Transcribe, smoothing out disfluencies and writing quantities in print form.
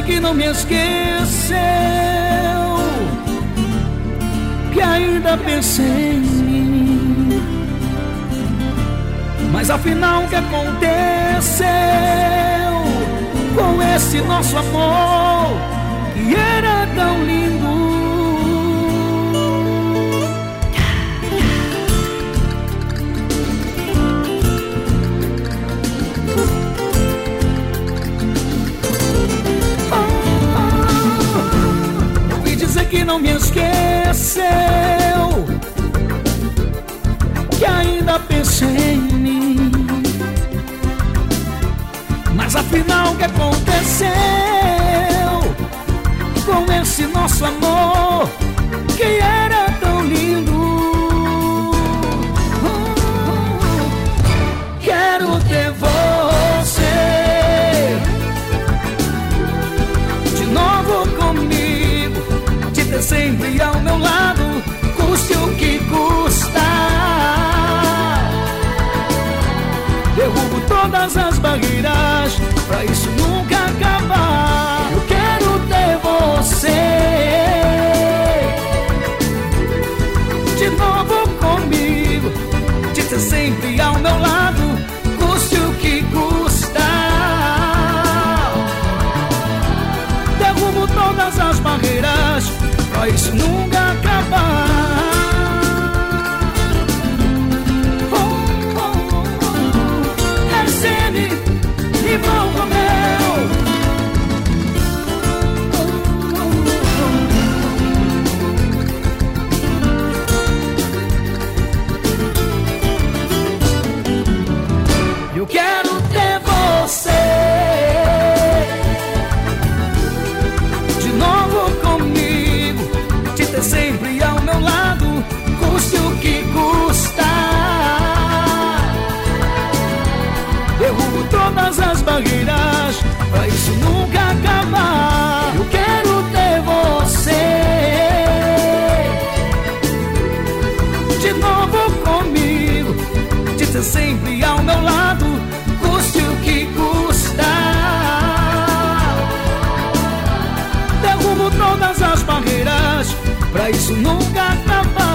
que não me esqueceu, que ainda pensei em mim. Mas afinal o que aconteceu com esse nosso amor que era tão lindo? Que não me esqueceu, que ainda pensei em mim. Mas afinal o que aconteceu com esse nosso amor que era tão lindo? Quero ter você de novo comigo, ter sempre ao meu lado, custe o que custar. Derrubo todas as barreiras pra isso nunca acabar. Eu quero ter você de novo comigo, de ter sempre ao meu lado, custe o que custar. Derrubo todas as barreiras pra isso nunca acabar. Recebe e volta meu. Eu quero ter você de novo comigo, de ter sempre ao meu lado, custe o que custar. Derrubo todas as barreiras pra isso nunca acabar. Eu quero ter você de novo comigo, de ter sempre ao meu lado, custe o que custar. Derrubo todas as barreiras pra isso nunca acabar.